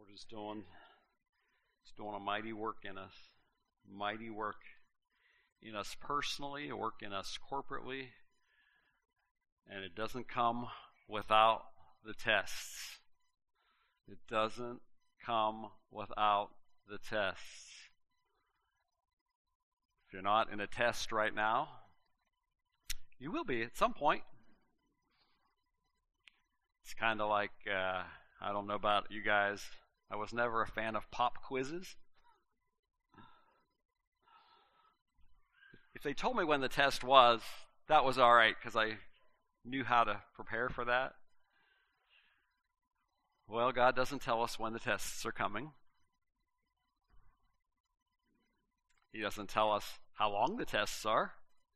Lord is doing. He's doing a mighty work in us. Mighty work in us personally, a work in us corporately. And it doesn't come without the tests. It doesn't come without the tests. If you're not in a test right now, you will be at some point. It's kind of like, I don't know about you guys, I was never a fan of pop quizzes. If they told me when the test was, that was all right because I knew how to prepare for that. Well, God doesn't tell us when the tests are coming. He doesn't tell us how long the tests are.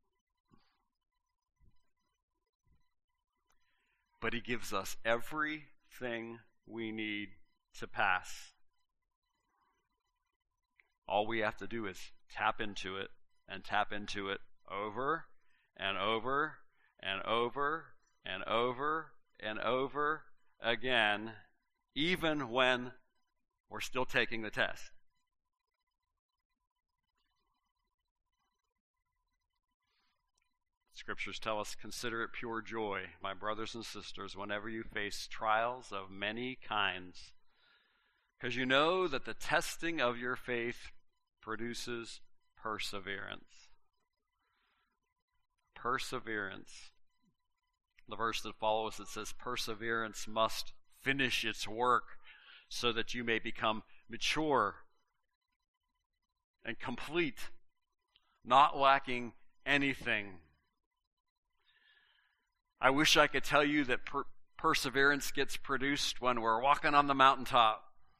But He gives us everything we need to pass. All we have to do is tap into it and tap into it over and over and over and over and over again, even when we're still taking the test. Scriptures tell us, consider it pure joy, my brothers and sisters, whenever you face trials of many kinds, because you know that the testing of your faith produces perseverance. Perseverance. The verse that follows, it says, perseverance must finish its work so that you may become mature and complete, not lacking anything. I wish I could tell you that perseverance gets produced when we're walking on the mountaintop,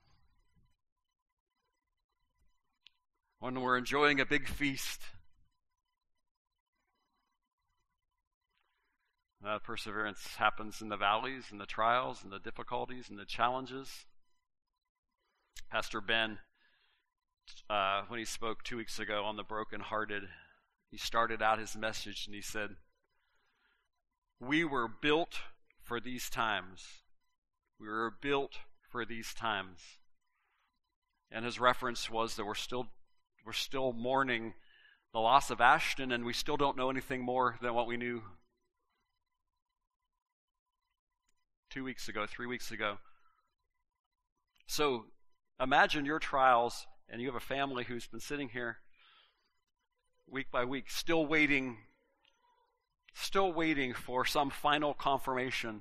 when we're enjoying a big feast. Perseverance happens in the valleys and the trials and the difficulties and the challenges. Pastor Ben, when he spoke 2 weeks ago on the brokenhearted, he started out his message and he said, we were built for these times. We were built for these times. And his reference was that we're still mourning the loss of Ashton, and we still don't know anything more than what we knew 2 weeks ago, 3 weeks ago. So imagine your trials, and you have a family who's been sitting here week by week, still waiting for some final confirmation.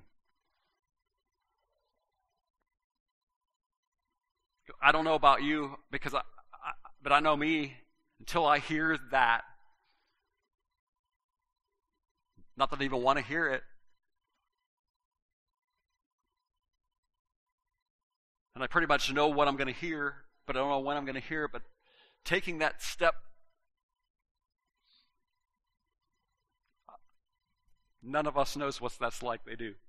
I don't know about you, but I know me, until I hear that, not that I even want to hear it, and I pretty much know what I'm going to hear, but I don't know when I'm going to hear it, but taking that step, none of us knows what that's like. They do.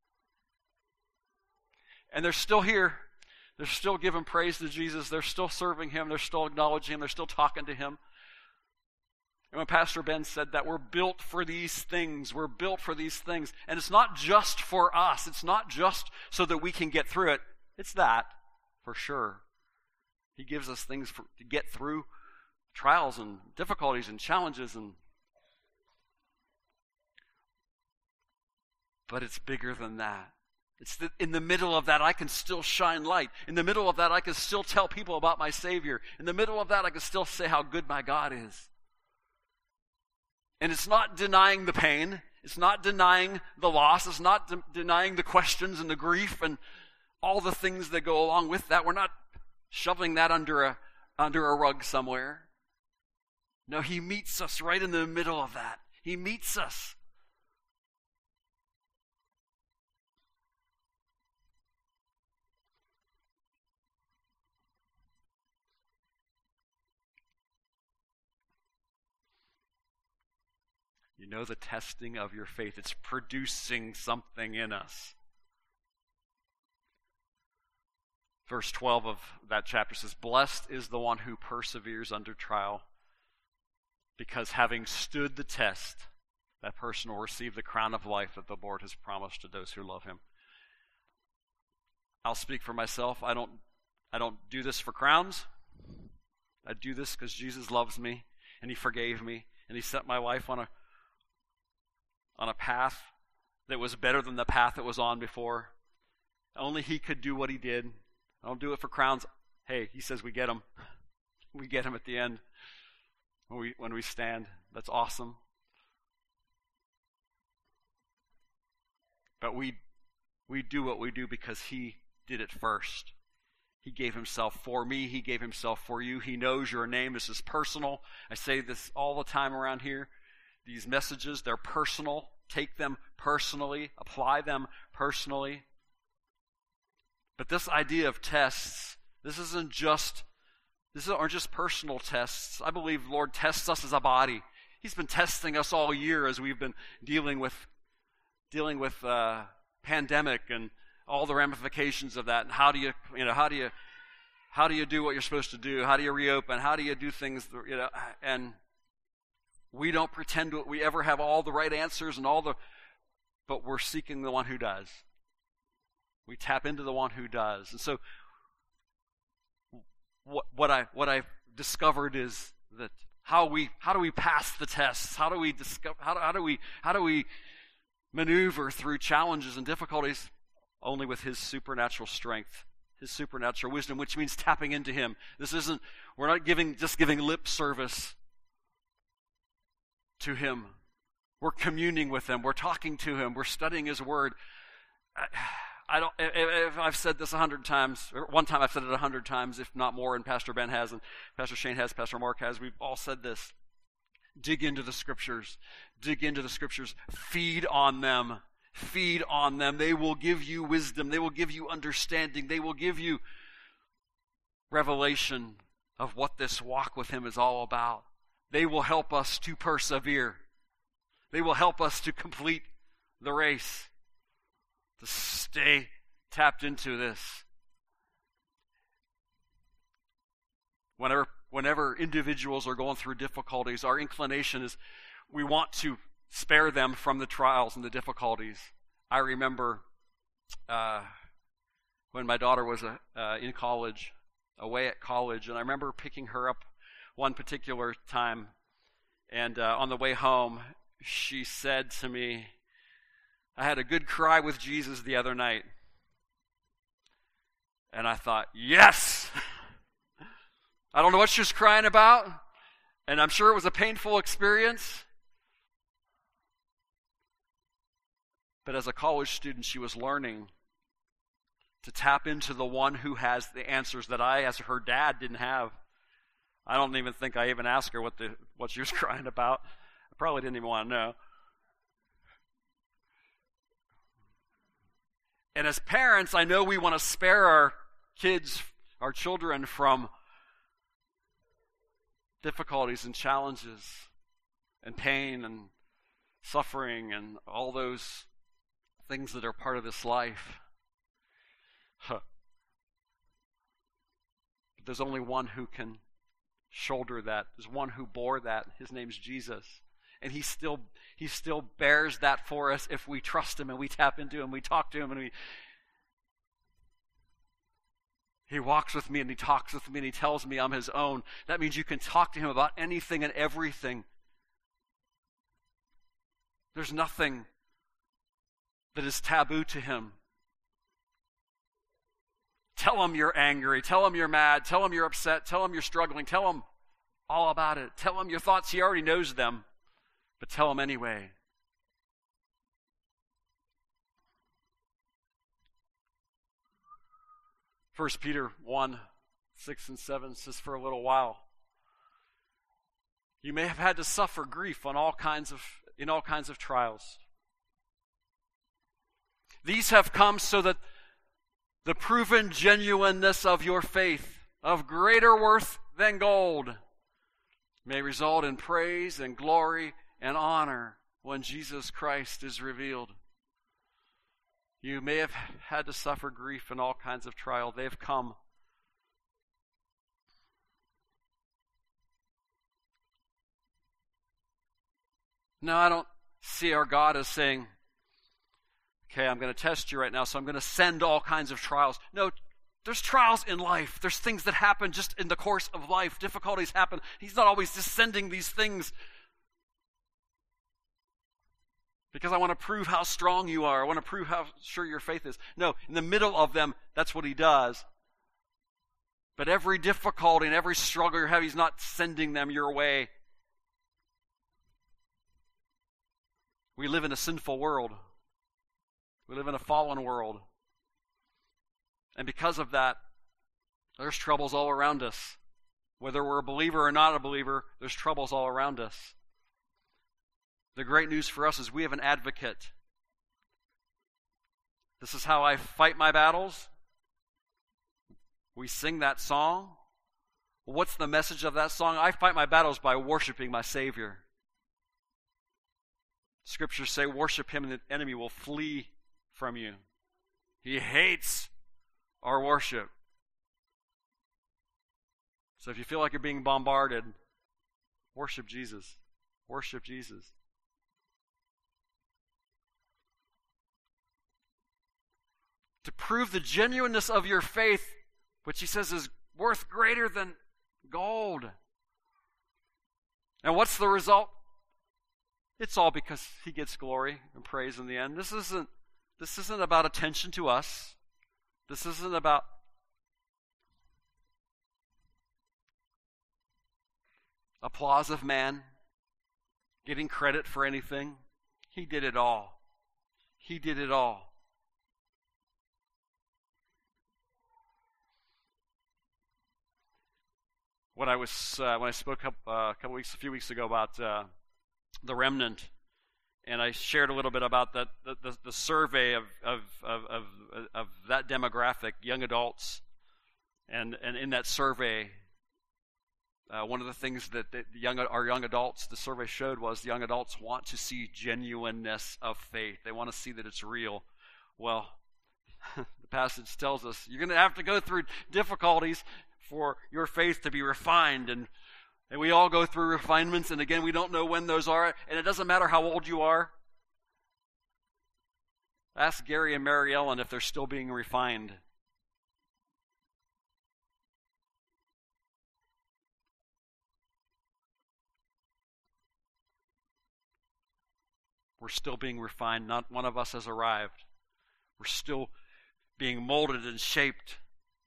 And they're still here. They're still giving praise to Jesus. They're still serving Him. They're still acknowledging Him. They're still talking to Him. And when Pastor Ben said that we're built for these things, we're built for these things. And it's not just for us. It's not just so that we can get through it. It's that, for sure. He gives us things to get through trials and difficulties and challenges. But it's bigger than that. It's that in the middle of that, I can still shine light. In the middle of that, I can still tell people about my Savior. In the middle of that, I can still say how good my God is. And it's not denying the pain. It's not denying the loss. It's not denying the questions and the grief and all the things that go along with that. We're not shoveling that under a rug somewhere. No, He meets us right in the middle of that. He meets us. You know, the testing of your faith, it's producing something in us. Verse 12 of that chapter says, blessed is the one who perseveres under trial, because having stood the test, that person will receive the crown of life that the Lord has promised to those who love Him. I'll speak for myself. I don't I don't do this for crowns. I do this because Jesus loves me, and he forgave me, and he set my life on a path that was better than the path it was on before. Only he could do what he did. I don't do it for crowns. Hey, he says we get them. We get them at the end when we stand. That's awesome. But we do what we do because he did it first. He gave himself for me. He gave himself for you. He knows your name. This is personal. I say this all the time around here. These messages, they're personal. Take them personally. Apply them personally. But this idea of tests, these aren't just personal tests. I believe the Lord tests us as a body. He's been testing us all year as we've been dealing with pandemic and all the ramifications of that. And how do you do what you're supposed to do? How do you reopen? How do you do things? And we don't pretend we ever have all the right answers but we're seeking the one who does. We tap into the one who does. And so what I've discovered is that how do we pass the tests? How do we maneuver through challenges and difficulties? Only with his supernatural strength, his supernatural wisdom, which means tapping into him. We're not just giving lip service to him. We're communing with him. We're talking to him. We're studying his word. If I've said this 100 times, or one time I've said it 100 times, if not more, and Pastor Ben has, and Pastor Shane has, Pastor Mark has, we've all said this. Dig into the scriptures. Dig into the scriptures. Feed on them. Feed on them. They will give you wisdom. They will give you understanding. They will give you revelation of what this walk with him is all about. They will help us to persevere. They will help us to complete the race, to stay tapped into this. Whenever individuals are going through difficulties, our inclination is we want to spare them from the trials and the difficulties. I remember when my daughter was in college, away at college, and I remember picking her up one particular time, and on the way home, she said to me, I had a good cry with Jesus the other night. And I thought, yes! I don't know what she was crying about, and I'm sure it was a painful experience. But as a college student, she was learning to tap into the one who has the answers that I, as her dad, didn't have. I don't even think I even asked her what she was crying about. I probably didn't even want to know. And as parents, I know we want to spare our kids, our children, from difficulties and challenges and pain and suffering and all those things that are part of this life. But there's only one who can shoulder that. There's one who bore that. His name's Jesus. And he still bears that for us if we trust him and we tap into him, we talk to him, and he walks with me and he talks with me and he tells me I'm his own. That means you can talk to him about anything and everything. There's nothing that is taboo to him. Tell him you're angry. Tell him you're mad. Tell him you're upset. Tell him you're struggling. Tell him all about it. Tell him your thoughts. He already knows them. But tell him anyway. First Peter 1:6-7 says, for a little while, you may have had to suffer grief in all kinds of trials. These have come so that the proven genuineness of your faith, of greater worth than gold, may result in praise and glory and honor when Jesus Christ is revealed. You may have had to suffer grief in all kinds of trial. They've come. No, I don't see our God as saying, okay, I'm going to test you right now, so I'm going to send all kinds of trials. No, There's trials in life. There's things that happen just in the course of life. Difficulties happen. He's not always just sending these things because I want to prove how strong you are. I want to prove how sure your faith is. No, in the middle of them, that's what he does. But every difficulty and every struggle you have, he's not sending them your way. We live in a sinful world. We live in a fallen world. And because of that, there's troubles all around us. Whether we're a believer or not a believer, there's troubles all around us. The great news for us is we have an advocate. This is how I fight my battles. We sing that song. What's the message of that song? I fight my battles by worshiping my Savior. Scriptures say, worship him and the enemy will flee from you. He hates our worship. So if you feel like you're being bombarded, worship Jesus. Worship Jesus. To prove the genuineness of your faith, which he says is worth greater than gold. And what's the result? It's all because he gets glory and praise in the end. This isn't about attention to us. This isn't about applause of man, getting credit for anything. He did it all. He did it all. When I spoke a few weeks ago about the remnant, and I shared a little bit about the survey of that demographic, young adults, and in that survey, one of the things that our young adults, the survey showed, was the young adults want to see genuineness of faith. They want to see that it's real. Well, the passage tells us you're going to have to go through difficulties for your faith to be refined, and we all go through refinements, and again, we don't know when those are, and it doesn't matter how old you are. Ask Gary and Mary Ellen if they're still being refined. We're still being refined. Not one of us has arrived. We're still being molded and shaped.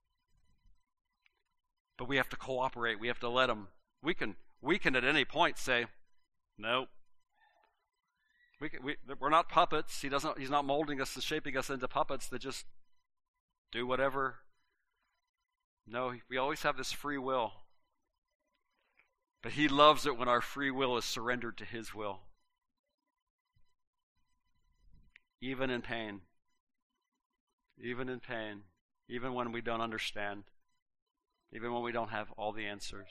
But we have to cooperate. We have to let him. We can at any point say, no. We're not puppets. He's not molding us and shaping us into puppets that just do whatever. No, we always have this free will. But he loves it when our free will is surrendered to his will. Even in pain. Even in pain. Even when we don't understand. Even when we don't have all the answers.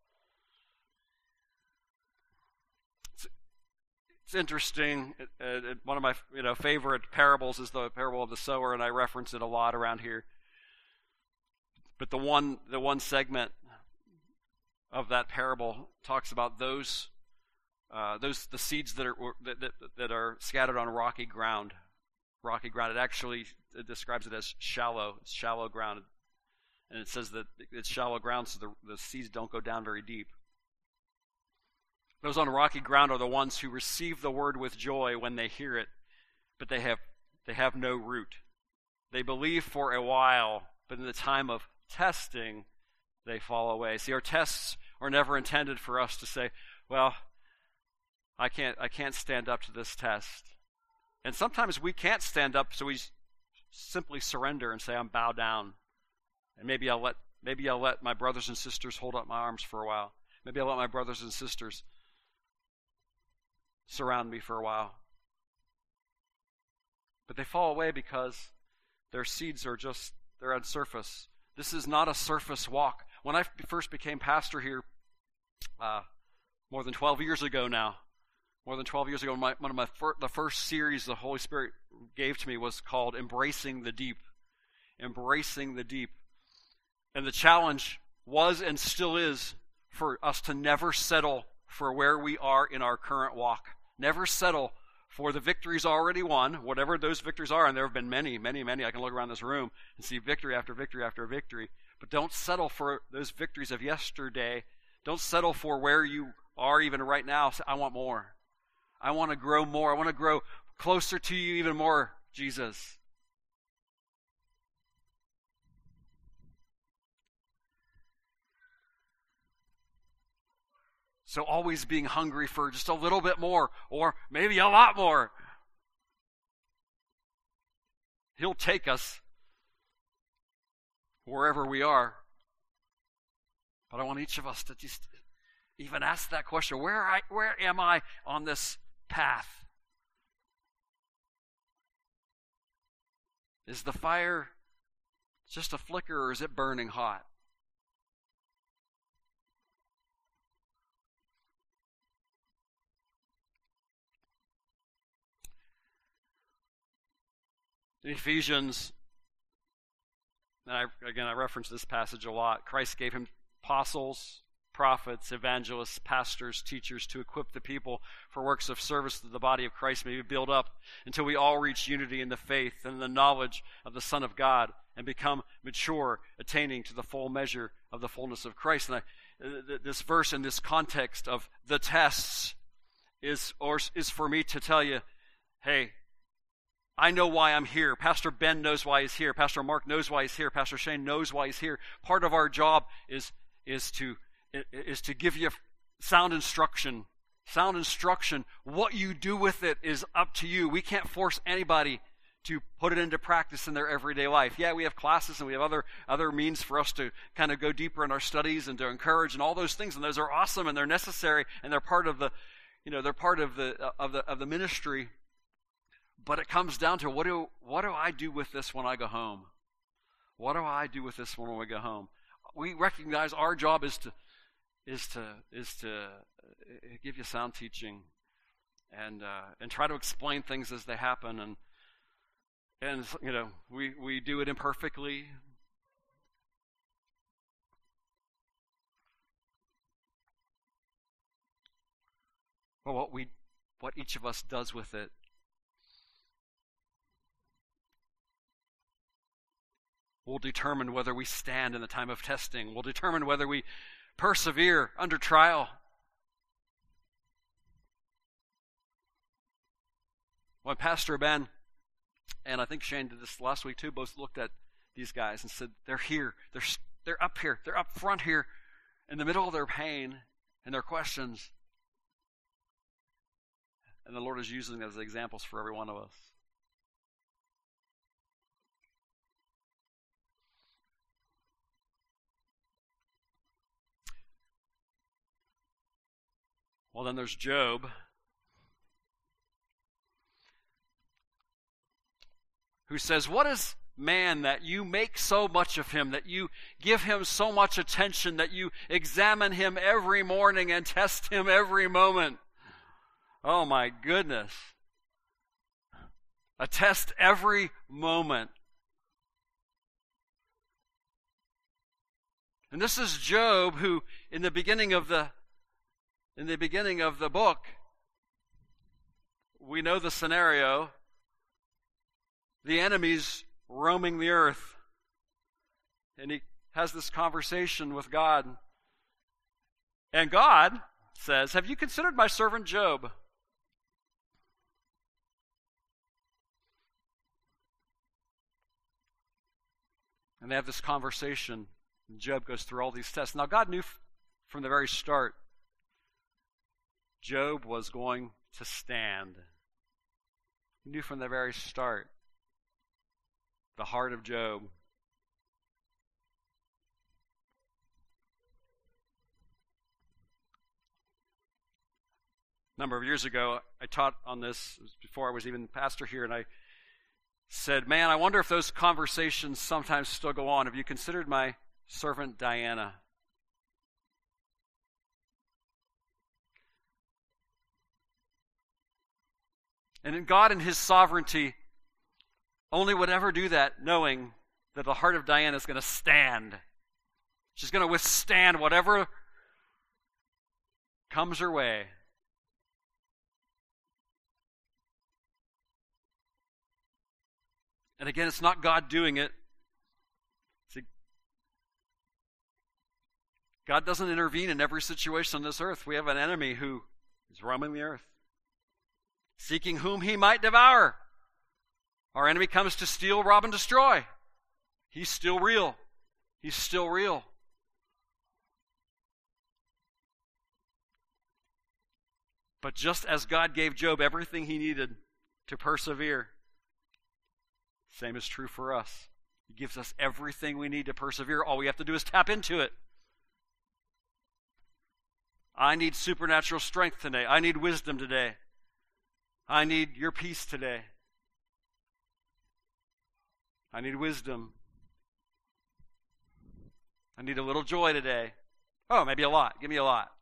It's interesting. One of my favorite parables is the parable of the sower, and I reference it a lot around here. But the one segment of that parable talks about the seeds that are scattered on rocky ground. Rocky ground. It describes it as shallow ground. And it says that it's shallow ground, so the seeds don't go down very deep. Those on rocky ground are the ones who receive the word with joy when they hear it, but they have no root. They believe for a while, but in the time of testing, they fall away. See, our tests are never intended for us to say, well, I can't stand up to this test. And sometimes we can't stand up, so we simply surrender and say, I'm bow down. And maybe I'll let my brothers and sisters hold up my arms for a while. Maybe I'll let my brothers and sisters surround me for a while. But they fall away because their seeds they're on surface. This is not a surface walk. When I first became pastor here, more than 12 years ago now, the first series the Holy Spirit gave to me was called Embracing the Deep. Embracing the Deep. And the challenge was and still is for us to never settle for where we are in our current walk. Never settle for the victories already won, whatever those victories are, and there have been many, many, many. I can look around this room and see victory after victory after victory. But don't settle for those victories of yesterday. Don't settle for where you are even right now. Say, I want more. I want to grow more. I want to grow closer to you even more, Jesus. So always being hungry for just a little bit more, or maybe a lot more. He'll take us wherever we are. But I want each of us to just even ask that question, where am I on this path? Is the fire just a flicker, or is it burning hot? In Ephesians, and I reference this passage a lot, Christ gave him apostles, prophets, evangelists, pastors, teachers to equip the people for works of service that the body of Christ may be built up until we all reach unity in the faith and the knowledge of the Son of God and become mature, attaining to the full measure of the fullness of Christ. And this verse in this context of the tests is for me to tell you, hey, I know why I'm here. Pastor Ben knows why he's here. Pastor Mark knows why he's here. Pastor Shane knows why he's here. Part of our job is to give you sound instruction. Sound instruction. What you do with it is up to you. We can't force anybody to put it into practice in their everyday life. Yeah, we have classes and we have other means for us to kind of go deeper in our studies and to encourage and all those things, and those are awesome and they're necessary and they're part of the ministry. But it comes down to what do I do with this when I go home? What do I do with this when we go home? We recognize our job is to give you sound teaching and try to explain things as they happen, and we do it imperfectly. But what each of us does with it will determine whether we stand in the time of testing, will determine whether we persevere under trial. When Pastor Ben, and I think Shane did this last week too, both looked at these guys and said, they're here, they're up here, they're up front here, in the middle of their pain and their questions. And the Lord is using them as examples for every one of us. Well, then there's Job, who says, what is man that you make so much of him, that you give him so much attention, that you examine him every morning and test him every moment? Oh my goodness. A test every moment. And this is Job, who in the beginning of the book, we know the scenario. The enemy's roaming the earth. And he has this conversation with God. And God says, have you considered my servant Job? And they have this conversation. And Job goes through all these tests. Now God knew from the very start Job was going to stand. He knew from the very start the heart of Job. A number of years ago, I taught on this before I was even pastor here, and I said, man, I wonder if those conversations sometimes still go on. Have you considered my servant Diana? And God in his sovereignty only would ever do that knowing that the heart of Diana is going to stand. She's going to withstand whatever comes her way. And again, it's not God doing it. See, God doesn't intervene in every situation on this earth. We have an enemy who is roaming the earth, seeking whom he might devour. Our enemy comes to steal, rob, and destroy. He's still real. He's still real. But just as God gave Job everything he needed to persevere, same is true for us. He gives us everything we need to persevere. All we have to do is tap into it. I need supernatural strength today. I need wisdom today. I need your peace today. I need wisdom. I need a little joy today. Oh, maybe a lot. Give me a lot.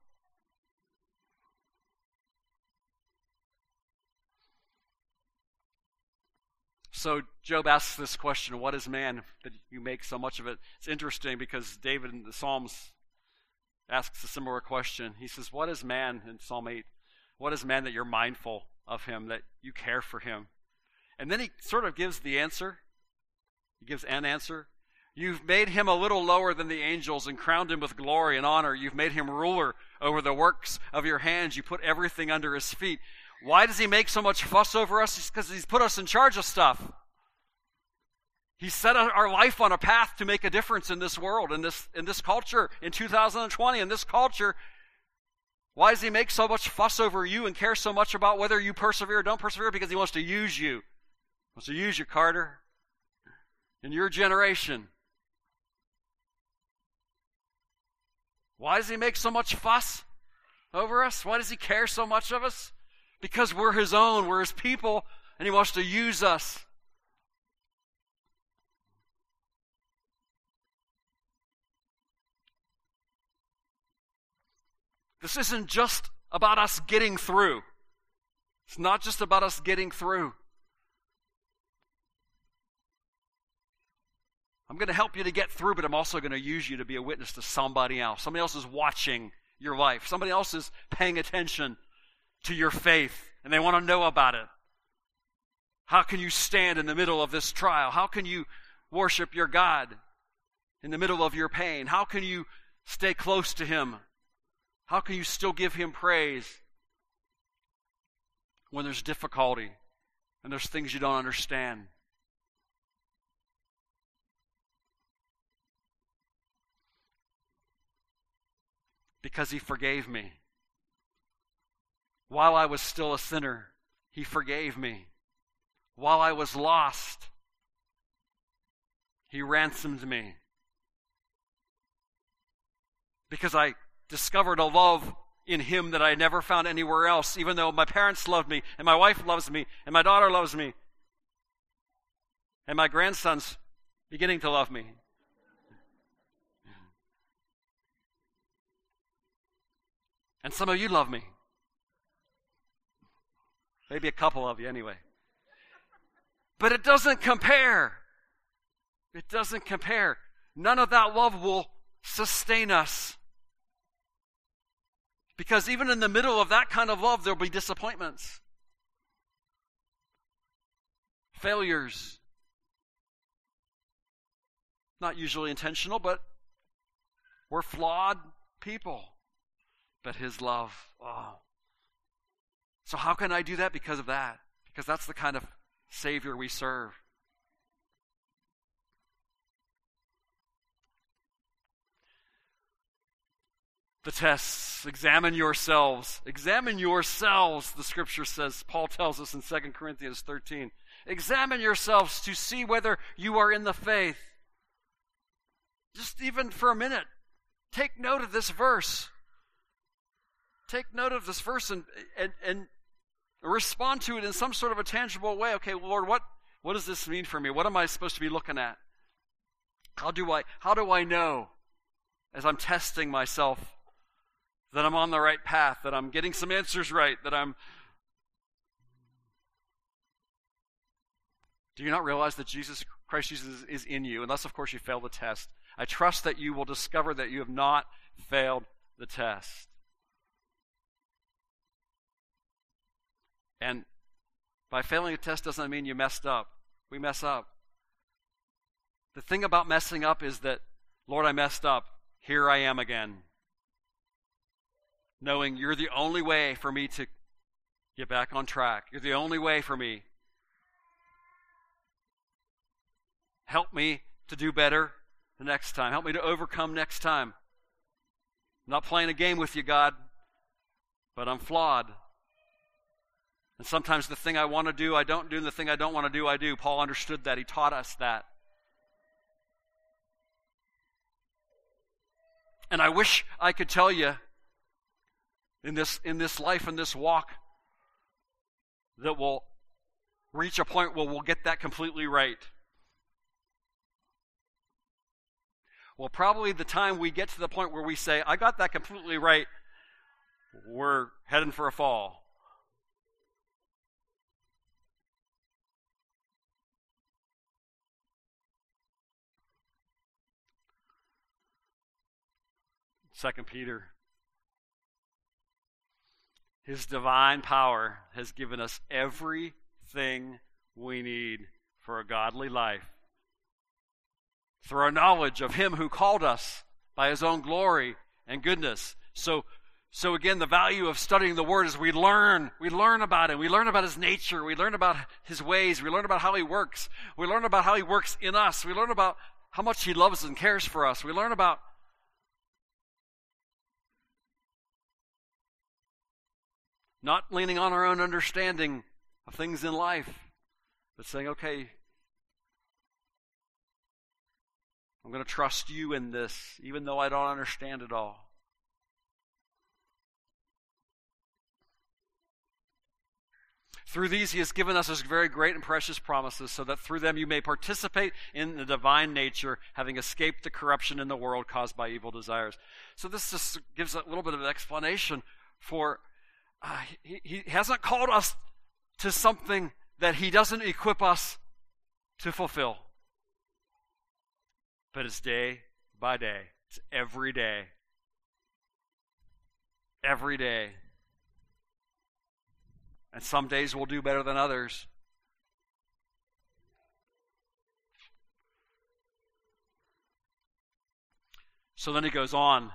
So Job asks this question, what is man that you make so much of it? It's interesting because David in the Psalms asks a similar question. He says, what is man, in Psalm 8, what is man that you're mindful of him, that you care for him? And then he sort of gives the answer. He gives an answer. You've made him a little lower than the angels and crowned him with glory and honor. You've made him ruler over the works of your hands. You put everything under his feet. Why does he make so much fuss over us? It's because he's put us in charge of stuff. He set our life on a path to make a difference in this world, in this culture, in 2020, in this culture. Why does he make so much fuss over you and care so much about whether you persevere or don't persevere? Because he wants to use you. He wants to use you, Carter, in your generation. Why does he make so much fuss over us? Why does he care so much of us? Because we're his own, we're his people, and he wants to use us. This isn't just about us getting through. It's not just about us getting through. I'm going to help you to get through, but I'm also going to use you to be a witness to somebody else. Somebody else is watching your life. Somebody else is paying attention to your faith, and they want to know about it. How can you stand in the middle of this trial? How can you worship your God in the middle of your pain? How can you stay close to him? How can you still give him praise when there's difficulty and there's things you don't understand? Because he forgave me. While I was still a sinner, he forgave me. While I was lost, he ransomed me. Because I discovered a love in him that I never found anywhere else, even though my parents loved me, and my wife loves me, and my daughter loves me, and my grandson's beginning to love me. And some of you love me. Maybe a couple of you anyway. But it doesn't compare. It doesn't compare. None of that love will sustain us. Because even in the middle of that kind of love, there'll be disappointments, failures. Not usually intentional, but we're flawed people. But his love, oh. So how can I do that? Because of that. Because that's the kind of Savior we serve. The tests, examine yourselves. Examine yourselves, the scripture says. Paul tells us in 2 Corinthians 13. Examine yourselves to see whether you are in the faith. Just even for a minute, take note of this verse. Take note of this verse and respond to it in some sort of a tangible way. Okay, Lord, what does this mean for me? What am I supposed to be looking at? How do I know as I'm testing myself that I'm on the right path, that I'm getting some answers right, that I'm... Do you not realize that Christ Jesus is in you, unless, of course, you fail the test? I trust that you will discover that you have not failed the test. And by failing a test doesn't mean you messed up. We mess up. The thing about messing up is that, Lord, I messed up. Here I am again. Knowing you're the only way for me to get back on track. You're the only way for me. Help me to do better the next time. Help me to overcome next time. I'm not playing a game with you, God, but I'm flawed. And sometimes the thing I want to do, I don't do, and the thing I don't want to do, I do. Paul understood that. He taught us that. And I wish I could tell you in this life, in this walk, that we'll reach a point where we'll get that completely right. Well, probably the time we get to the point where we say, I got that completely right, we're heading for a fall. Second Peter. His divine power has given us everything we need for a godly life through our knowledge of Him who called us by His own glory and goodness. So again, the value of studying the Word is we learn about Him. We learn about His nature. We learn about His ways. We learn about how He works. We learn about how He works in us. We learn about how much He loves and cares for us. We learn about not leaning on our own understanding of things in life, but saying, okay, I'm going to trust you in this, even though I don't understand it all. Through these He has given us His very great and precious promises, so that through them you may participate in the divine nature, having escaped the corruption in the world caused by evil desires. So this just gives a little bit of an explanation for He hasn't called us to something that He doesn't equip us to fulfill. But it's day by day. It's every day. Every day. And some days we'll do better than others. So then he goes on.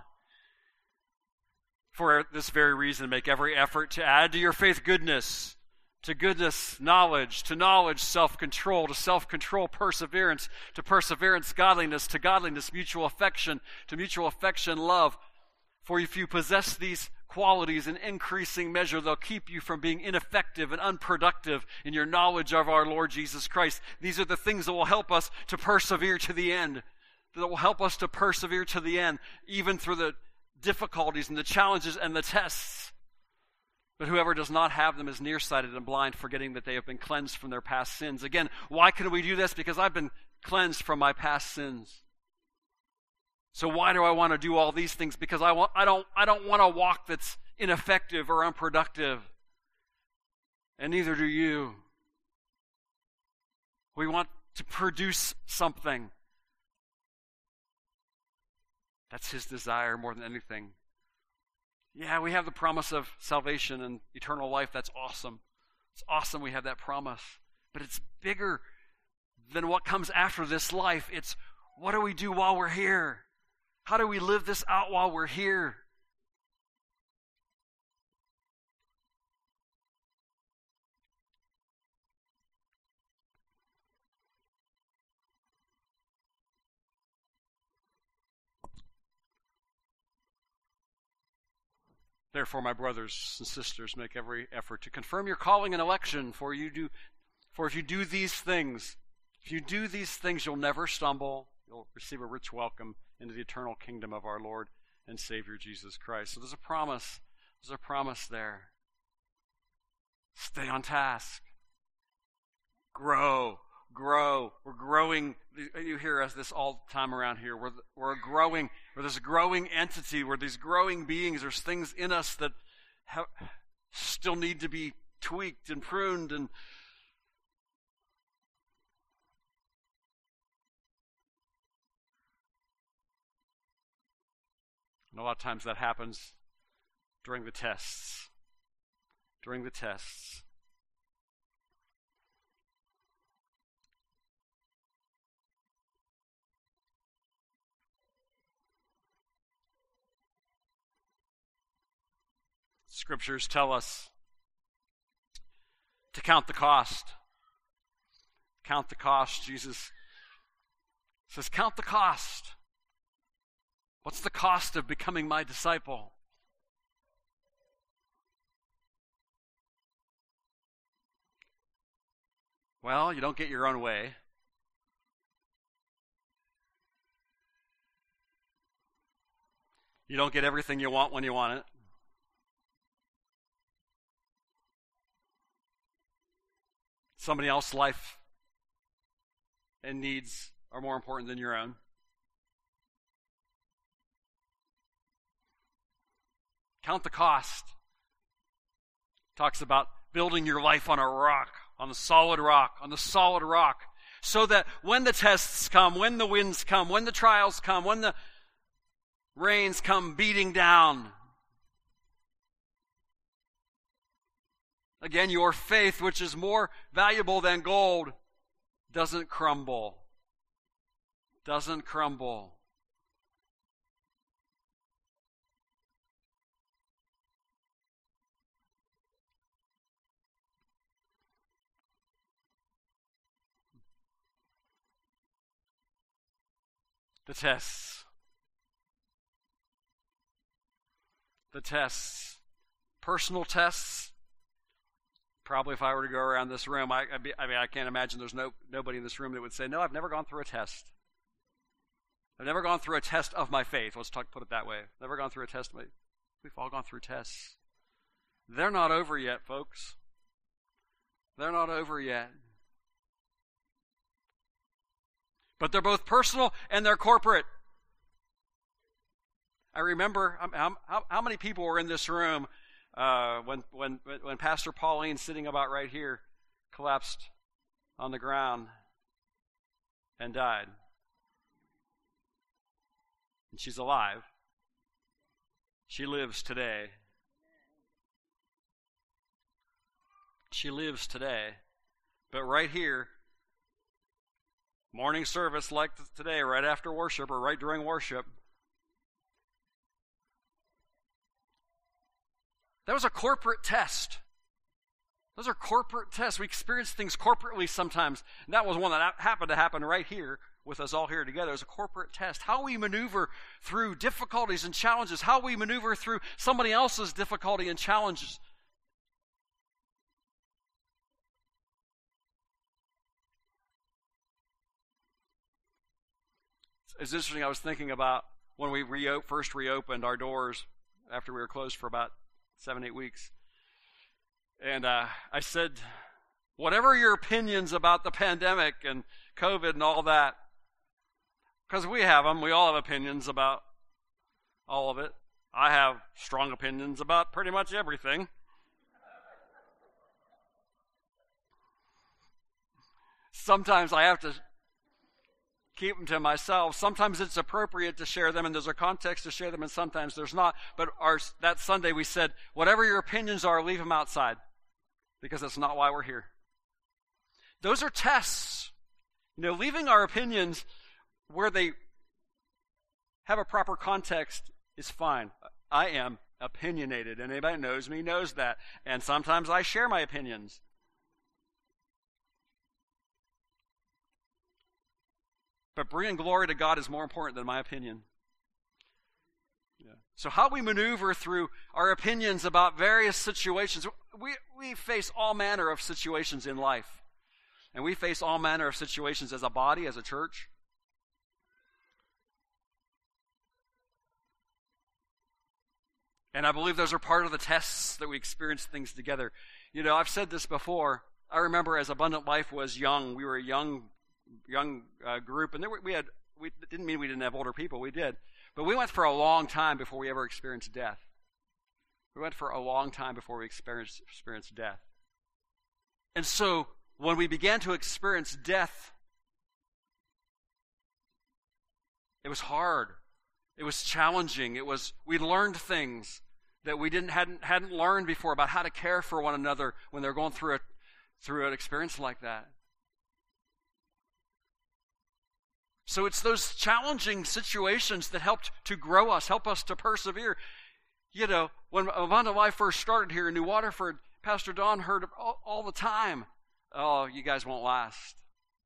For this very reason, make every effort to add to your faith goodness, to goodness, knowledge, to knowledge, self-control, to self-control, perseverance, to perseverance, godliness, to godliness, mutual affection, to mutual affection, love. For if you possess these qualities in increasing measure, they'll keep you from being ineffective and unproductive in your knowledge of our Lord Jesus Christ. These are the things that will help us to persevere to the end, that will help us to persevere to the end, even through the difficulties and the challenges and the tests. But whoever does not have them is nearsighted and blind, forgetting that they have been cleansed from their past sins. Again, why can we do this? Because I've been cleansed from my past sins. So why do I want to do all these things? Because I don't want a walk that's ineffective or unproductive. And neither do you. We want to produce something. That's His desire more than anything. Yeah, we have the promise of salvation and eternal life. That's awesome. It's awesome we have that promise. But it's bigger than what comes after this life. It's what do we do while we're here? How do we live this out while we're here? Therefore, my brothers and sisters, make every effort to confirm your calling and election, for if you do these things, you'll never stumble. You'll receive a rich welcome into the eternal kingdom of our Lord and Savior Jesus Christ. So there's a promise. There's a promise there. Stay on task. Grow. We're growing. You hear us this all the time around here. We're growing. We're this growing entity. We're these growing beings. There's things in us that still need to be tweaked and pruned. And a lot of times that happens during the tests. During the tests. Scriptures tell us to count the cost. Count the cost. Jesus says, count the cost. What's the cost of becoming my disciple? Well, you don't get your own way. You don't get everything you want when you want it. Somebody else's life and needs are more important than your own. Count the cost. Talks about building your life on a rock, on the solid rock, so that when the tests come, when the winds come, when the trials come, when the rains come beating down, again, your faith, which is more valuable than gold, doesn't crumble. Doesn't crumble. The tests. The tests. Personal tests. Probably if I were to go around this room, I can't imagine there's nobody in this room that would say, no, I've never gone through a test. I've never gone through a test of my faith. Let's put it that way. Never gone through a test. We've all gone through tests. They're not over yet, folks. They're not over yet. But they're both personal and they're corporate. I remember how many people were in this room when Pastor Pauline, sitting about right here, collapsed on the ground and died. And she's alive. She lives today. She lives today. But right here, morning service like today, right after worship or right during worship, that was a corporate test. Those are corporate tests. We experience things corporately sometimes. And that was one that happened to happen right here with us all here together. It was a corporate test. How we maneuver through difficulties and challenges. How we maneuver through somebody else's difficulty and challenges. It's interesting. I was thinking about when we first reopened our doors after we were closed for about 7-8 weeks. And I said, whatever your opinions about the pandemic and COVID and all that, because we have them, we all have opinions about all of it. I have strong opinions about pretty much everything. Sometimes I have to keep them to myself. Sometimes it's appropriate to share them, and there's a context to share them, and sometimes there's not. But that Sunday we said, whatever your opinions are, leave them outside, because that's not why we're here. Those are tests. Leaving our opinions where they have a proper context is fine. I am opinionated, and anybody who knows me knows that. And sometimes I share my opinions. But bringing glory to God is more important than my opinion. Yeah. So how we maneuver through our opinions about various situations, we face all manner of situations in life. And we face all manner of situations as a body, as a church. And I believe those are part of the tests that we experience things together. I've said this before. I remember as Abundant Life was young, we were a young group, and we didn't mean we didn't have older people. We did. But we went for a long time before we ever experienced death. We went for a long time before we experienced death. And so when we began to experience death, it was hard. It was challenging. We learned things that we hadn't learned before about how to care for one another when they're going through an experience like that. So it's those challenging situations that helped to grow us, help us to persevere. When Amanda and I first started here in New Waterford, Pastor Don heard all the time, "Oh, you guys won't last.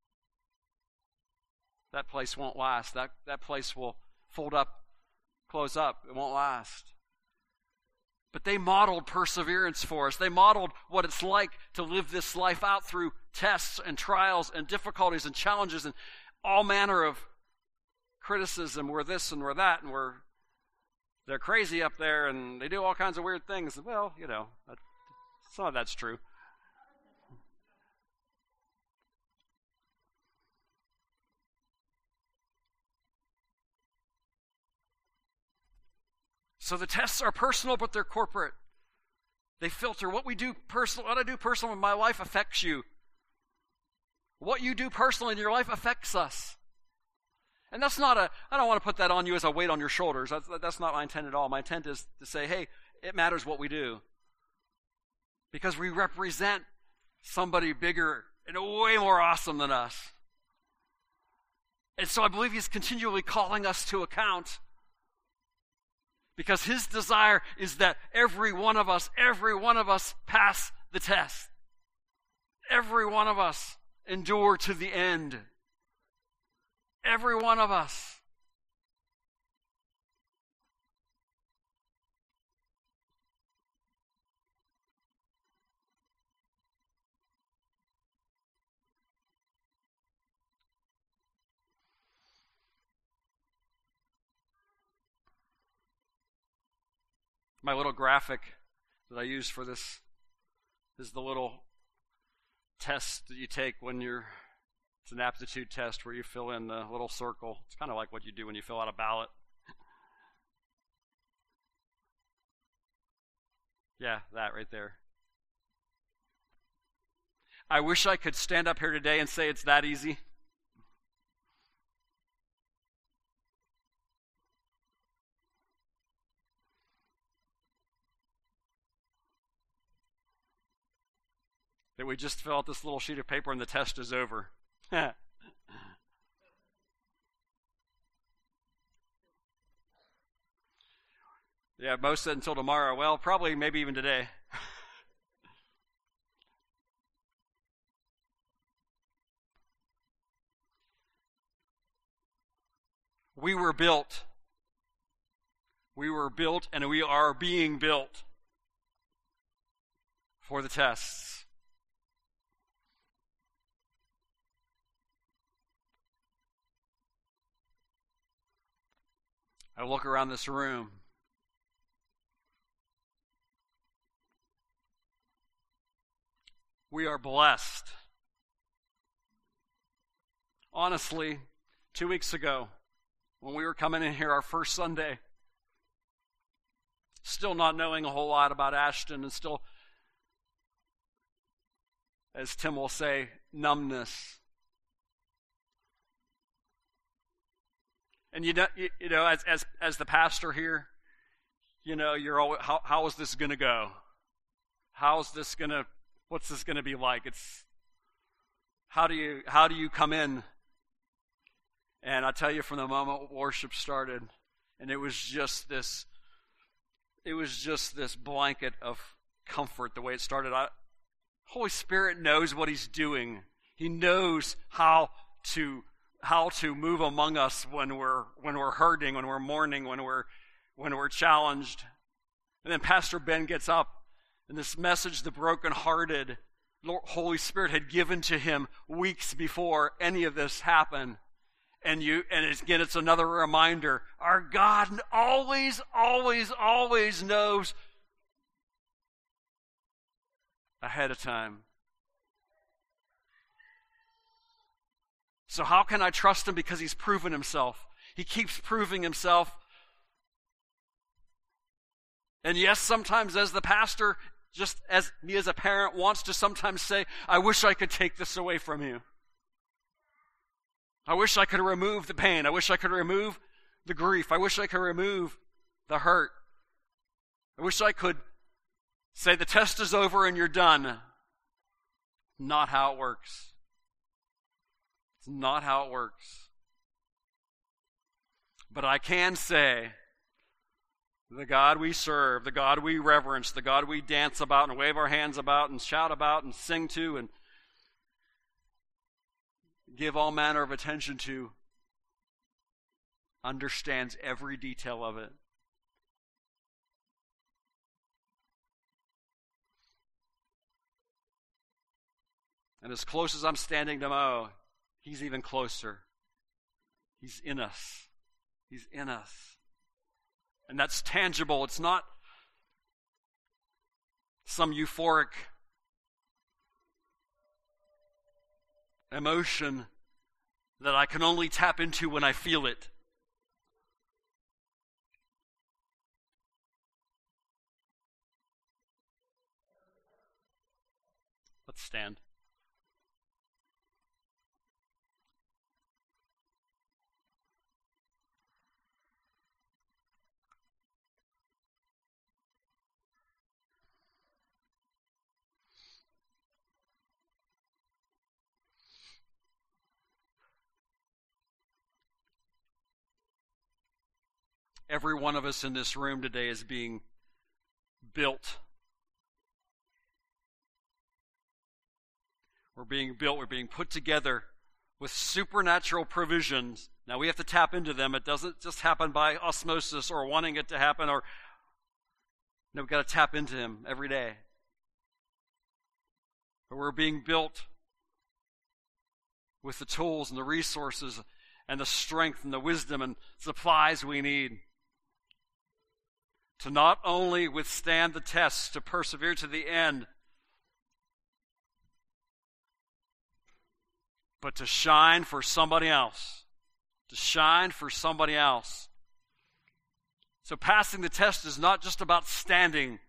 That place won't last. That place will fold up, close up. It won't last." But they modeled perseverance for us. They modeled what it's like to live this life out through tests and trials and difficulties and challenges and all manner of criticism. We're this and we're that, and they're crazy up there and they do all kinds of weird things. Well, some of that's true. So the tests are personal, but they're corporate. They filter what we do personal. What I do personally in my life affects you. What you do personally in your life affects us. And that's not I don't want to put that on you as a weight on your shoulders. That's not my intent at all. My intent is to say, hey, it matters what we do. Because we represent somebody bigger and way more awesome than us. And so I believe he's continually calling us to account. Because his desire is that every one of us pass the test. Every one of us endure to the end. Every one of us. My little graphic that I use for this is the little test that you take when it's an aptitude test where you fill in the little circle. It's kind of like what you do when you fill out a ballot. Yeah, that right there. I wish I could stand up here today and say it's that easy. That we just fill out this little sheet of paper and the test is over. Yeah, Mo said until tomorrow. Well, probably maybe even today. We were built. We were built and we are being built for the tests. I look around this room. We are blessed. Honestly, 2 weeks ago, when we were coming in here our first Sunday, still not knowing a whole lot about Ashton and still, as Tim will say, numbness. And as the pastor here, you're always, how is this going to go? What's this going to be like? It's how do you come in? And I tell you, from the moment worship started, and it was just this blanket of comfort. The way it started, Holy Spirit knows what He's doing. He knows how to move among us when we're hurting, when we're mourning, when we're challenged. And then Pastor Ben gets up, and this message, the brokenhearted, Holy Spirit had given to him weeks before any of this happened. And it's another reminder. Our God always, always, always knows ahead of time. So how can I trust Him? Because He's proven Himself. He keeps proving Himself. And yes, sometimes as the pastor, just as me as a parent, wants to sometimes say, I wish I could take this away from you. I wish I could remove the pain. I wish I could remove the grief. I wish I could remove the hurt. I wish I could say the test is over and you're done. Not how it works. It's not how it works. But I can say The God we serve, the God we reverence, the God we dance about and wave our hands about and shout about and sing to and give all manner of attention to, understands every detail of it. And as close as I'm standing to Mo, he's even closer. He's in us. He's in us. And that's tangible. It's not some euphoric emotion that I can only tap into when I feel it. Let's stand. Every one of us in this room today is being built. We're being built. We're being put together with supernatural provisions. Now we have to tap into them. It doesn't just happen by osmosis or wanting it to happen. No, we've got to tap into Him every day. But we're being built with the tools and the resources and the strength and the wisdom and supplies we need to not only withstand the tests, to persevere to the end, but to shine for somebody else. To shine for somebody else. So passing the test is not just about standing.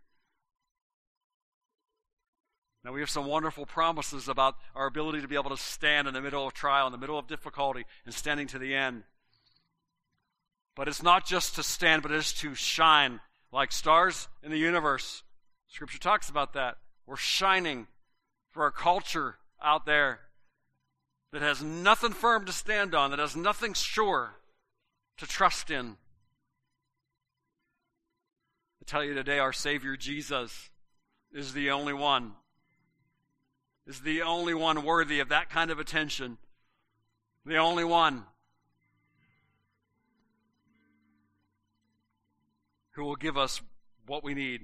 Now we have some wonderful promises about our ability to be able to stand in the middle of trial, in the middle of difficulty, and standing to the end. But it's not just to stand, but it is to shine like stars in the universe. Scripture talks about that. We're shining for a culture out there that has nothing firm to stand on, that has nothing sure to trust in. I tell you today, our Savior Jesus is the only one. Is the only one worthy of that kind of attention. The only one who will give us what we need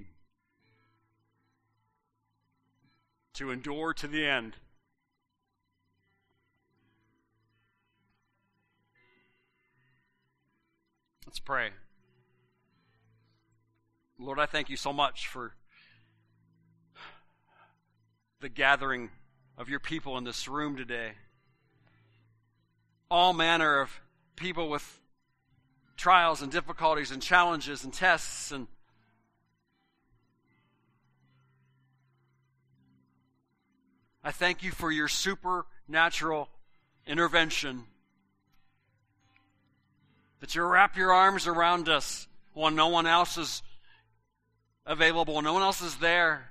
to endure to the end. Let's pray. Lord, I thank you so much for the gathering of your people in this room today. All manner of people with trials and difficulties and challenges and tests, and I thank you for your supernatural intervention, that you wrap your arms around us when no one else is available, no one else is there.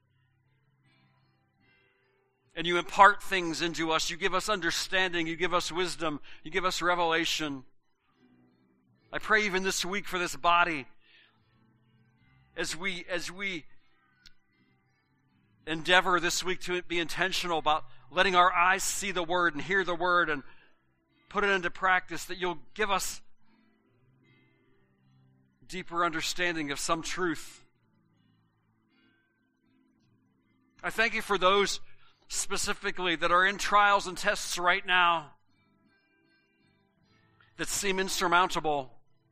And you impart things into us. You give us understanding. You give us wisdom. You give us revelation. I pray even this week for this body, as we endeavor this week to be intentional about letting our eyes see the Word and hear the Word and put it into practice, that you'll give us deeper understanding of some truth. I thank you for those specifically that are in trials and tests right now that seem insurmountable,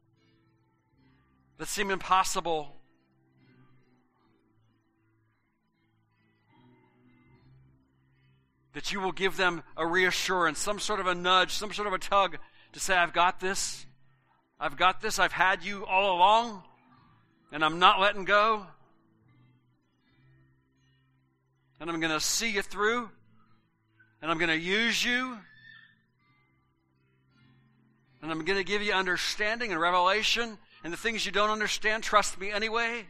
that seem impossible. That you will give them a reassurance, some sort of a nudge, some sort of a tug to say, I've got this. I've got this. I've had you all along, and I'm not letting go. And I'm going to see you through, and I'm going to use you, and I'm going to give you understanding and revelation, and the things you don't understand, trust me anyway.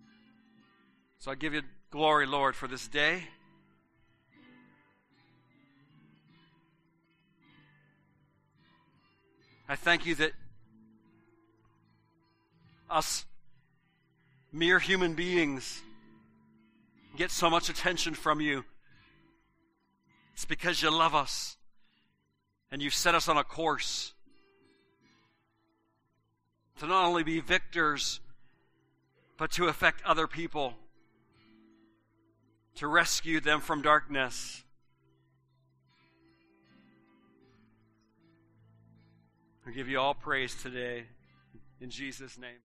So I give you glory, Lord, for this day. I thank you that us mere human beings get so much attention from you. It's because you love us and you've set us on a course to not only be victors, but to affect other people, to rescue them from darkness. I give you all praise today in Jesus' name.